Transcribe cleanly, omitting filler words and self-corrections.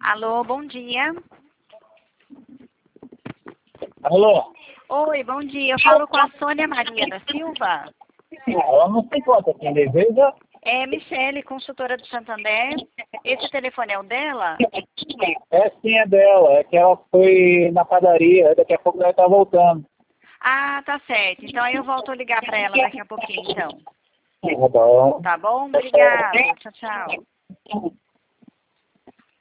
Alô, bom dia. Alô? Oi, bom dia. Eu falo com a Sônia Maria da Silva. Ela não se encontra aqui, veja. É Michele, consultora do Santander. Esse telefone é o dela? É sim, é dela. É que ela foi na padaria, daqui a pouco ela tá voltando. Ah, tá certo. Então aí eu volto a ligar para ela daqui a pouquinho, então. Tá bom. Tá bom? Obrigada. Tchau, tchau.